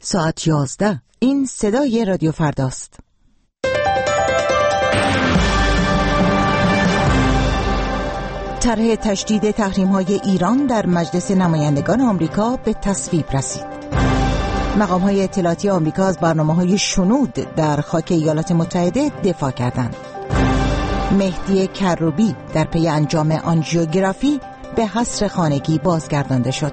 ساعت 11. این صدای رادیو فرداست. طرح تشدید تحریم‌های ایران در مجلس نمایندگان آمریکا به تصویب رسید. مقام‌های اطلاعاتی آمریکا از برنامه‌های شنود در خاک ایالات متحده دفاع کردند. مهدی کروبی در پی انجام آنژیوگرافی به حصر خانگی بازگردانده شد.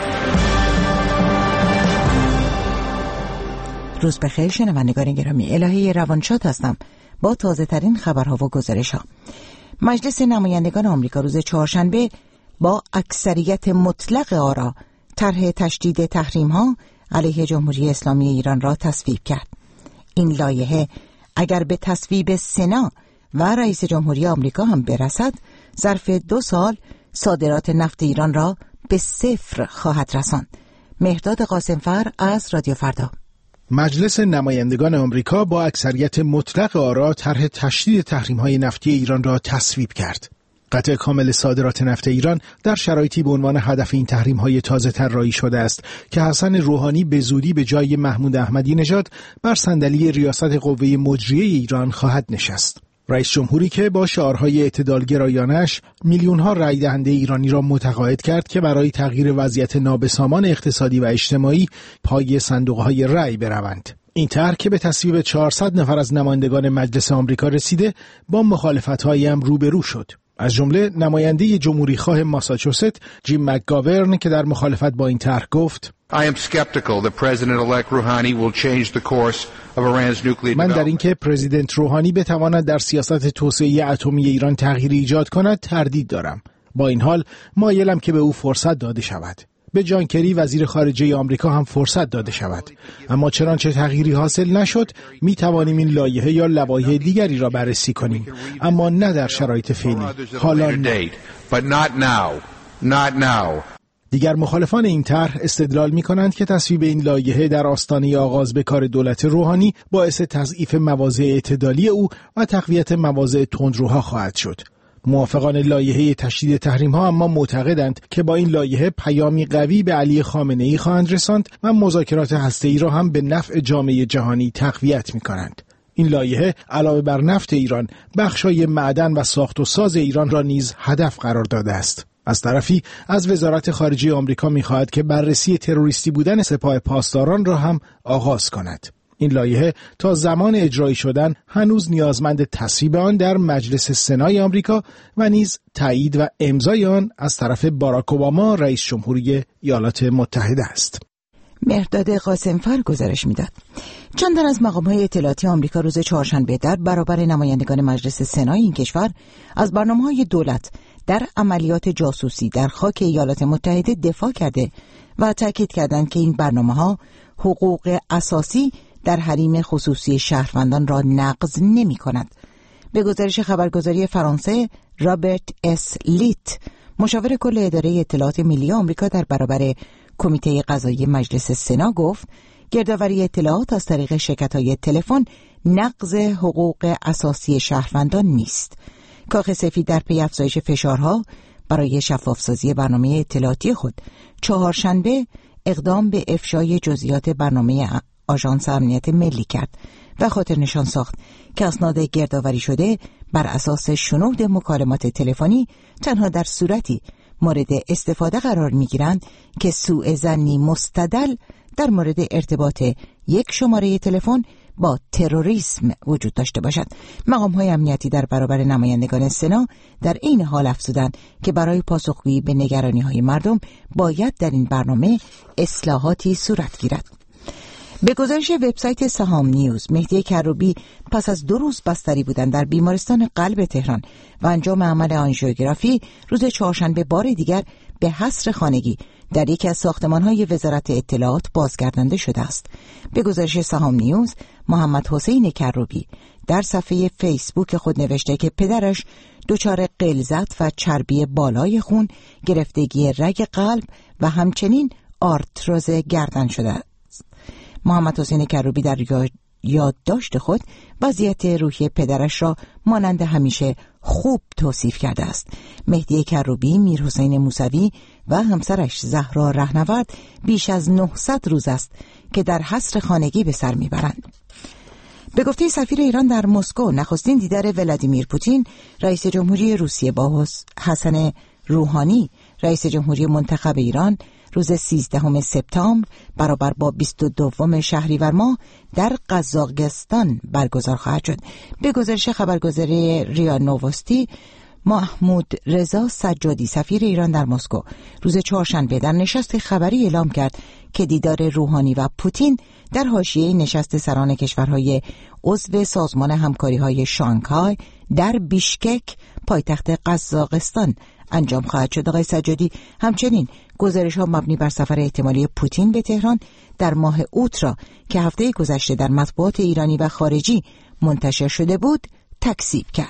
روز بخیر شنوندگان گرامی، الهه روانشاد هستم با تازه ترین خبرها و گزارش‌ها. مجلس نمایندگان آمریکا روز چهارشنبه با اکثریت مطلق آرا طرح تشدید تحریم‌ها علیه جمهوری اسلامی ایران را تصویب کرد. این لایحه اگر به تصویب سنا و رئیس جمهوری آمریکا هم برسد، ظرف 2 سال صادرات نفت ایران را به 0 خواهد رساند. مهرداد قاسمفر از رادیو فردا. مجلس نمایندگان آمریکا با اکثریت مطلق آرا طرح تشدید تحریم‌های نفتی ایران را تصویب کرد. قطع کامل صادرات نفت ایران در شرایطی به عنوان هدف این تحریم‌های تازه طراحی شده است که حسن روحانی به زودی به جای محمود احمدی نژاد بر صندلی ریاست قوه مجریه ایران خواهد نشست. رئیس جمهوری که با شعارهای اعتدالگرایانش میلیون‌ها رای دهنده ایرانی را متقاعد کرد که برای تغییر وضعیت نابسامان اقتصادی و اجتماعی پای صندوق‌های رای بروند. این طرح که به تصویب 400 نفر از نمایندگان مجلس آمریکا رسیده، با مخالفت‌هایی هم روبرو شد. از جمله نماینده جمهوریخواه ماساچوست جیم مکگاورن که در مخالفت با این طرح گفت: من در اینکه پرزیدنت روحانی بتواند در سیاست توسعه اتمی ایران تغییری ایجاد کند تردید دارم. با این حال مایلم که به او فرصت داده شود. به جان کری وزیر خارجه آمریکا هم فرصت داده شود. اما چنانچه تغییری حاصل نشد، می توانیم این لایحه یا لوایح دیگری را بررسی کنیم، اما نه در شرایط فعلی. حالا نه. دیگر مخالفان این طرح استدلال می کنند که تصویب این لایحه در آستانه آغاز به کار دولت روحانی باعث تضعیف مواضع اعتدالی او و تقویت مواضع تندروها خواهد شد. موافقان لایحه تشدید تحریم‌ها اما معتقدند که با این لایحه پیامی قوی به علی خامنه‌ای خواهند رساند و مذاکرات هسته‌ای را هم به نفع جامعه جهانی تقویت می‌کنند. این لایحه علاوه بر نفت ایران، بخشای معدن و ساخت و ساز ایران را نیز هدف قرار داده است. از طرفی از وزارت خارجه آمریکا می‌خواهد که بررسی تروریستی بودن سپاه پاسداران را هم آغاز کند. این لایحه تا زمان اجرایی شدن هنوز نیازمند تصویب آن در مجلس سنای آمریکا و نیز تایید و امضای آن از طرف باراک اوباما رئیس جمهوری ایالات متحده است. مهرداد قاسمفر گزارش میداد. چند تن از مقام‌های اطلاعاتی آمریکا روز چهارشنبه در برابر نمایندگان مجلس سنای این کشور از برنامه‌های دولت در عملیات جاسوسی در خاک ایالات متحده دفاع کرده و تاکید کردند که این برنامه‌ها حقوق اساسی در حریم خصوصی شهروندان را نقض نمی کند. به گزارش خبرگزاری فرانسه، رابرت اس لیت، مشاور کل اداره اطلاعات ملی آمریکا در برابر کمیته قضایی مجلس سنا گفت گردآوری اطلاعات از طریق شرکت‌های تلفن نقض حقوق اساسی شهروندان نیست. کاخ سفید در پی افزایش فشارها برای شفافسازی برنامه اطلاعاتی خود چهارشنبه اقدام به افشای جزئیات برنامه آژانس امنیت ملی کرد و خاطر نشان ساخت که اسناد گردآوری شده بر اساس شنود مکالمات تلفنی تنها در صورتی مورد استفاده قرار می‌گیرند که سوء ظنی مستدل در مورد ارتباط یک شماره تلفن با تروریسم وجود داشته باشد. مقام‌های امنیتی در برابر نمایندگان سنا در این حال افزودند که برای پاسخگویی به نگرانی‌های مردم باید در این برنامه اصلاحاتی صورت گیرد. به گزارش وبسایت سهام نیوز، مهدی کروبی پس از 2 روز بستری بودن در بیمارستان قلب تهران و انجام عمل آنژیوگرافی روز چهارشنبه بار دیگر به حصر خانگی در یکی از ساختمان‌های وزارت اطلاعات بازگردانده شده است. به گزارش سهام نیوز، محمد حسین کروبی در صفحه فیسبوک خود نوشته که پدرش دچار غلظت و چربی بالای خون، گرفتگی رگ قلب و همچنین آرتروز گردن شده است. محمد حسین کروبی در یادداشت خود وضعیت روحی پدرش را مانند همیشه خوب توصیف کرده است. مهدی کروبی، میرحسین موسوی و همسرش زهرا رهنورد بیش از 900 روز است که در حصر خانگی به سر میبرند. به گفته سفیر ایران در مسکو، نخستین دیدار ولادیمیر پوتین رئیس جمهوری روسیه با حسن روحانی رئیس جمهوری منتخب ایران روز 13 سپتامبر برابر با 22 شهریور ماه در قزاقستان برگزار خواهد شد. به گزارش خبرگزاری ریا نووستی، محمود رضا سجادی سفیر ایران در مسکو روز چهارشنبه در نشست خبری اعلام کرد که دیدار روحانی و پوتین در حاشیه نشست سران کشورهای عضو سازمان همکاری‌های شانگهای در بیشکک پایتخت قزاقستان انجام خواهد شد. آقای سجادی همچنین گزارش‌ها مبنی بر سفر احتمالی پوتین به تهران در ماه اوت را که هفته گذشته در مطبوعات ایرانی و خارجی منتشر شده بود تکذیب کرد.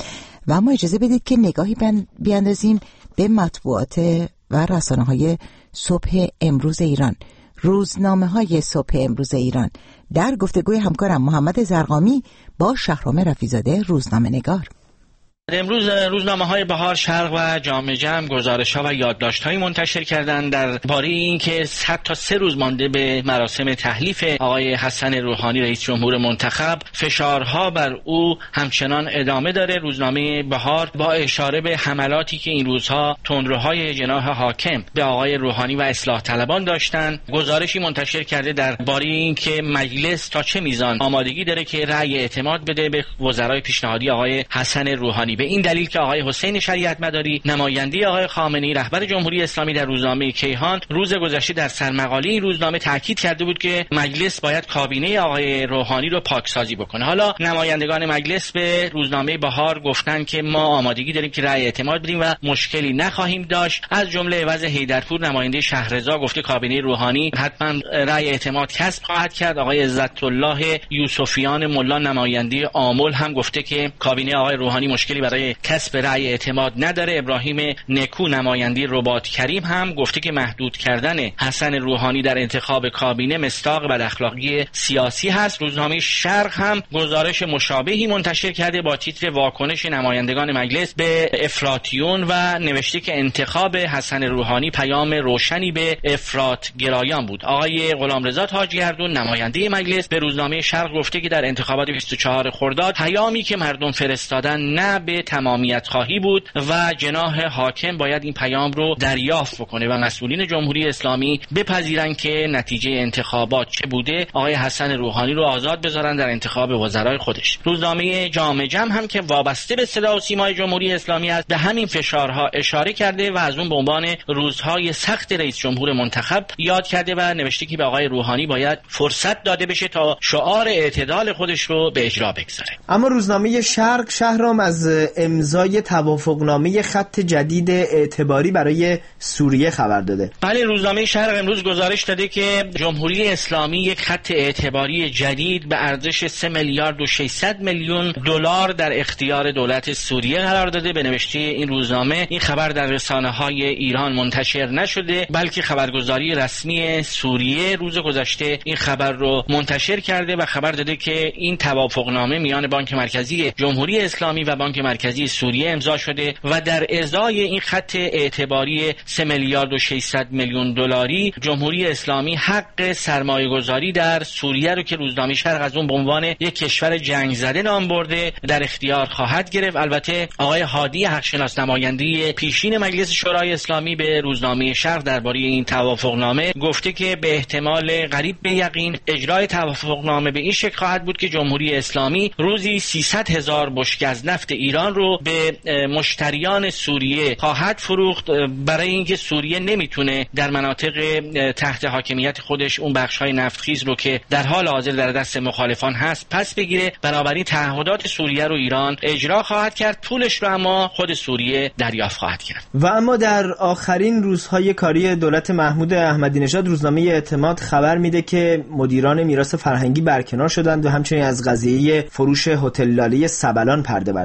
و اما اجازه بدید که نگاهی بیاندازیم به مطبوعات و رسانه‌های صبح امروز ایران. روزنامه‌های صبح امروز ایران در گفتگوی همکارم محمد زرقامی با شهرام رفیزاده روزنامه‌نگار. امروز روزنامه‌های بهار، شرق و جامعه جمع گزارش‌ها و یادداشت‌هایی منتشر کردند درباره اینکه حتی 3 روز مانده به مراسم تحلیف آقای حسن روحانی رئیس جمهور منتخب، فشارها بر او همچنان ادامه داره. روزنامه بهار با اشاره به حملاتی که این روزها تندروهای جناح حاکم به آقای روحانی و اصلاح طلبان داشتند، گزارشی منتشر کرده درباره اینکه مجلس تا چه میزان آمادگی داره که رأی اعتماد بده به وزرای پیشنهادی آقای حسن روحانی. به این دلیل که آقای حسین شریعت مداری، نماینده آقای خامنه‌ای رهبر جمهوری اسلامی در روزنامه کیهان روز گذشته در سرمقاله این روزنامه تاکید کرده بود که مجلس باید کابینه آقای روحانی رو پاکسازی بکنه. حالا نمایندگان مجلس به روزنامه بهار گفتن که ما آمادگی داریم که رأی اعتماد بدیم و مشکلی نخواهیم داشت. از جمله عوض حیدرپور نماینده شهرضا گفته کابینه روحانی حتما رأی اعتماد کسب خواهد کرد. آقای عزت الله یوسفیان ملا نماینده آمل هم گفته که کابینه آقای روحانی مشکلی برای کسب رأی اعتماد نداره. ابراهیم نکو نماینده رباط کریم هم گفته که محدود کردن حسن روحانی در انتخاب کابینه مصداق بد اخلاقی سیاسی هست. روزنامه شرق هم گزارش مشابهی منتشر کرده با تیتر واکنش نمایندگان مجلس به افراطیون و نوشته که انتخاب حسن روحانی پیام روشنی به افراط گرایان بود. آقای غلامرضا تاجگردون نماینده مجلس به روزنامه شرق گفته که در انتخابات 24 خرداد پیامی که مردم فرستادن نه به تمامیت خواهی بود و جناح حاکم باید این پیام رو دریافت بکنه و مسئولین جمهوری اسلامی بپذیرن که نتیجه انتخابات چه بوده، آقای حسن روحانی رو آزاد بذارن در انتخاب وزرای خودش. روزنامه جامعه جمع هم که وابسته به صدا و سیمای جمهوری اسلامی است به همین فشارها اشاره کرده و از اون به عنوان روزهای سخت رئیس جمهور منتخب یاد کرده و نوشته که به آقای روحانی باید فرصت داده بشه تا شعار اعتدال خودش رو به اجرا بگذاره. اما روزنامه شرق شهرام از امضای توافقنامه خط جدید اعتباری برای سوریه خبر داده. بله، روزنامه شرق امروز گزارش داده که جمهوری اسلامی یک خط اعتباری جدید به ارزش 3 میلیارد و 600 میلیون دلار در اختیار دولت سوریه قرار داده. به نوشته این روزنامه این خبر در رسانه‌های ایران منتشر نشده، بلکه خبرگزاری رسمی سوریه روز گذشته این خبر رو منتشر کرده و خبر داده که این توافقنامه میان بانک مرکزی جمهوری اسلامی و بانک مرکزی سوریه امضا شده و در ازای این خط اعتباری 3 میلیارد و 600 میلیون دلاری جمهوری اسلامی حق سرمایه گذاری در سوریه رو که روزنامه شرق از اون به عنوان یک کشور جنگ زده نام برده در اختیار خواهد گرفت. البته آقای هادی حقشناس نماینده پیشین مجلس شورای اسلامی به روزنامه شرق درباره این توافقنامه گفته که به احتمال قریب به یقین اجرای توافقنامه به این شکل خواهد بود که جمهوری اسلامی روزی 300,000 بشکه از نفت ایران رو به مشتریان سوریه خواهد فروخت برای اینکه سوریه نمیتونه در مناطق تحت حاکمیت خودش اون بخش‌های نفتخیز رو که در حال حاضر در دست مخالفان هست پس بگیره. بنابراین تعهدات سوریه رو ایران اجرا خواهد کرد، پولش رو اما خود سوریه دریافت خواهد کرد. و اما در آخرین روزهای کاری دولت محمود احمدی نژاد روزنامه اعتماد خبر میده که مدیران میراث فرهنگی برکنار شدند و همچنین از قضیه فروش هتل لاله سبلان پرده برداشته.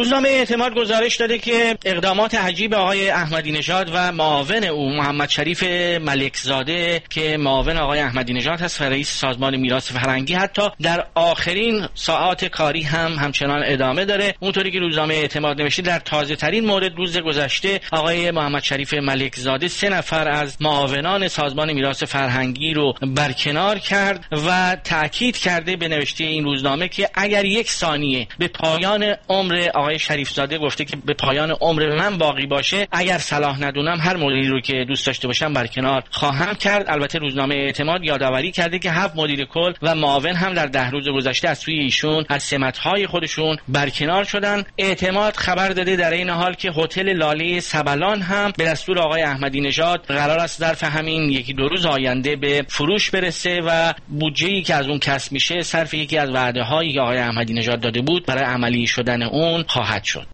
روزنامه اعتماد گزارش داده که اقدامات عجیب آقای احمدی نژاد و معاون او محمد شریف ملکزاده که معاون آقای احمدی نژاد هست و رئیس سازمان میراث فرهنگی حتی در آخرین ساعات کاری همچنان ادامه داره. اونطوری که روزنامه اعتماد نوشته در تازه ترین مورد روز گذشته آقای محمد شریف ملکزاده 3 نفر از معاونان سازمان میراث فرهنگی رو برکنار کرد و تأکید کرده به نوشته این روزنامه که اگر 1 ثانیه به پایان عمر آقای شریف زاده گفته که به پایان عمر من باقی باشه، اگر صلاح ندونم هر مدیری رو که دوست داشته باشم برکنار خواهم کرد. البته روزنامه اعتماد یادآوری کرده که 7 مدیر کل و معاون هم در 10 روز گذشته از سوی ایشون از سمت‌های خودشون برکنار شدن. اعتماد خبر داده در این حال که هتل لاله سبلان هم به دستور آقای احمدی نژاد قرار است ظرف همین 1-2 روز آینده به فروش برسه و بودجه‌ای که از اون کسب میشه صرف یکی از وعده‌هایی که آقای احمدی نژاد داده بود برای عملی شدن اون خواهد شد.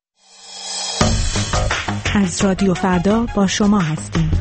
از رادیو فردا با شما هستیم.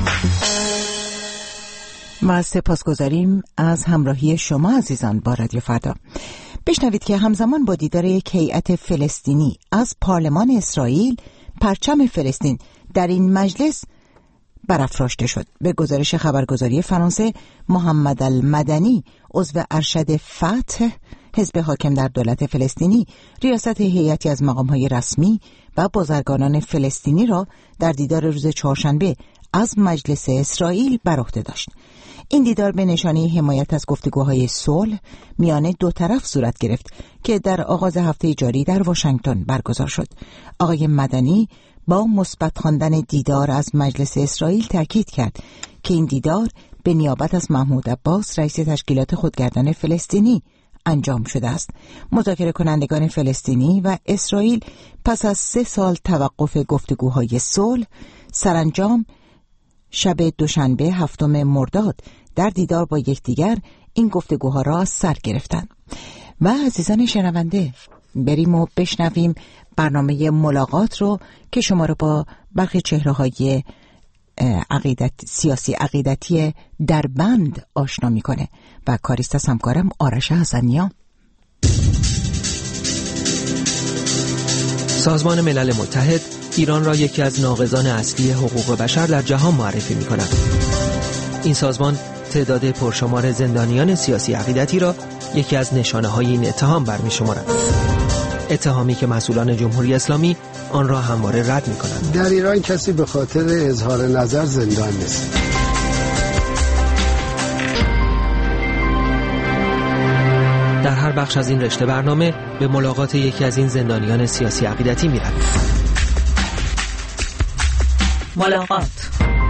ما سپاسگزاریم از همراهی شما عزیزان با رادیو فردا. بشنوید که همزمان با دیدار یک هیئت فلسطینی از پارلمان اسرائیل، پرچم فلسطین در این مجلس برافراشته شد. به گزارش خبرگزاری فرانسه، محمد المدنی عضو ارشد فتح حزب حاکم در دولت فلسطینی ریاست هیئتی از مقام‌های رسمی و بازرگانان فلسطینی را در دیدار روز چهارشنبه از مجلس اسرائیل بر عهده داشت. این دیدار به نشانه حمایت از گفتگوهای صلح میان 2 طرف صورت گرفت که در آغاز هفته جاری در واشنگتن برگزار شد. آقای مدنی با مثبت خواندن دیدار از مجلس اسرائیل تاکید کرد که این دیدار به نیابت از محمود عباس رئیس تشکیلات خودگردان فلسطینی انجام شده است. مذاکره کنندگان فلسطینی و اسرائیل پس از 3 سال توقف گفتگوهای صلح سرانجام شب دوشنبه 7 مرداد در دیدار با یکدیگر این گفتگوها را سر گرفتند. و عزیزان شنونده، بریم و بشنویم برنامه ملاقات رو که شما رو با برخی چهره‌های سیاسی عقیدتی در بند آشنا میکنه و کاریست از همکارم آرش حسنیا. سازمان ملل متحد ایران را یکی از ناقضان اصلی حقوق بشر در جهان معرفی می‌کند. این سازمان تعداد پرشمار زندانیان سیاسی عقیدتی را یکی از نشانه‌های این اتهام برمی‌شمارد. اتهامی که مسئولان جمهوری اسلامی آن را همواره رد می‌کنند. در ایران کسی به خاطر اظهار نظر زندان نیست. در هر بخش از این رشته برنامه به ملاقات یکی از این زندانیان سیاسی عقیدتی می‌رویم. ملاقات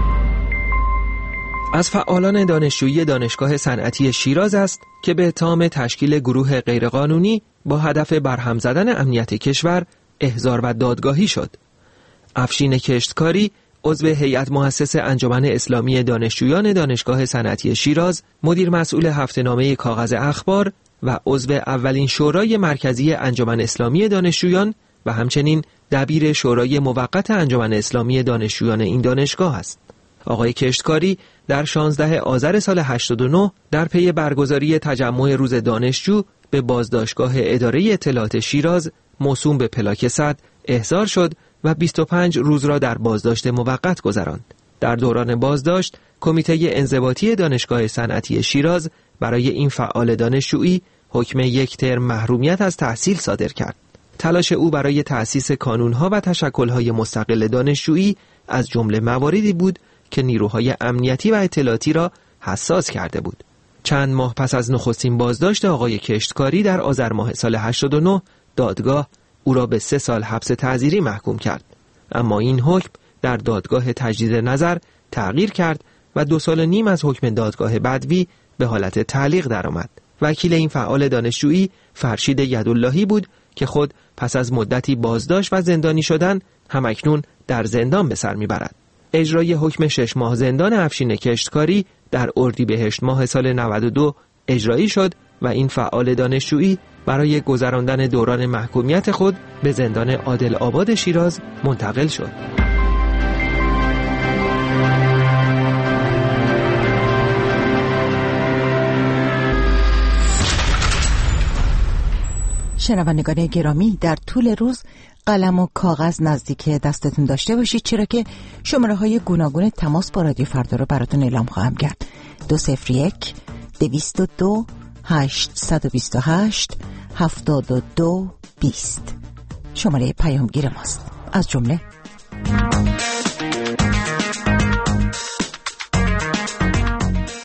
از فعالان دانشجویی دانشگاه صنعتی شیراز است که به اتهام تشکیل گروه غیرقانونی با هدف برهم زدن امنیت کشور احضار و دادگاهی شد. افشین کشتکاری عضو هیئت مؤسس انجمن اسلامی دانشجویان دانشگاه صنعتی شیراز، مدیر مسئول هفته‌نامه کاغذ اخبار و عضو اولین شورای مرکزی انجمن اسلامی دانشجویان و همچنین دبیر شورای موقت انجمن اسلامی دانشجویان این دانشگاه است. آقای کشتکاری در 16 آذر سال 89 در پی برگزاری تجمع روز دانشجو به بازداشتگاه اداره اطلاعات شیراز موسوم به پلاک 100 احضار شد و 25 روز را در بازداشت موقت گذراند. در دوران بازداشت کمیته انضباطی دانشگاه صنعتی شیراز برای این فعال دانشجویی حکم 1 ترم محرومیت از تحصیل صادر کرد. تلاش او برای تأسیس کانون‌ها و تشکل‌های مستقل دانشجویی از جمله مواردی بود که نیروهای امنیتی و اطلاعاتی را حساس کرده بود. چند ماه پس از نخستین بازداشت آقای کشتکاری در آذر ماه سال 89 دادگاه او را به 3 سال حبس تعزیری محکوم کرد. اما این حکم در دادگاه تجدید نظر تغییر کرد و 2 سال و نیم از حکم دادگاه بدوی به حالت تعلیق درآمد. وکیل این فعال دانشجویی فرشید یداللهی بود که خود پس از مدتی بازداشت و زندانی شدن همکنون در زندان به سر میبرد. اجرای حکم 6 ماه زندان افشین کشتکاری در اردیبهشت ماه سال 92 اجرایی شد و این فعال دانشجویی برای گذراندن دوران محکومیت خود به زندان عادل آباد شیراز منتقل شد. شنوندگان گرامی، در طول روز قلم و کاغذ نزدیک دستتون داشته باشید، چرا که شماره های گوناگون تماس با رادیو فردا رو براتون اعلام خواهم کرد. 201 222 828 72 20 شماره پیامگیر ماست. از جمله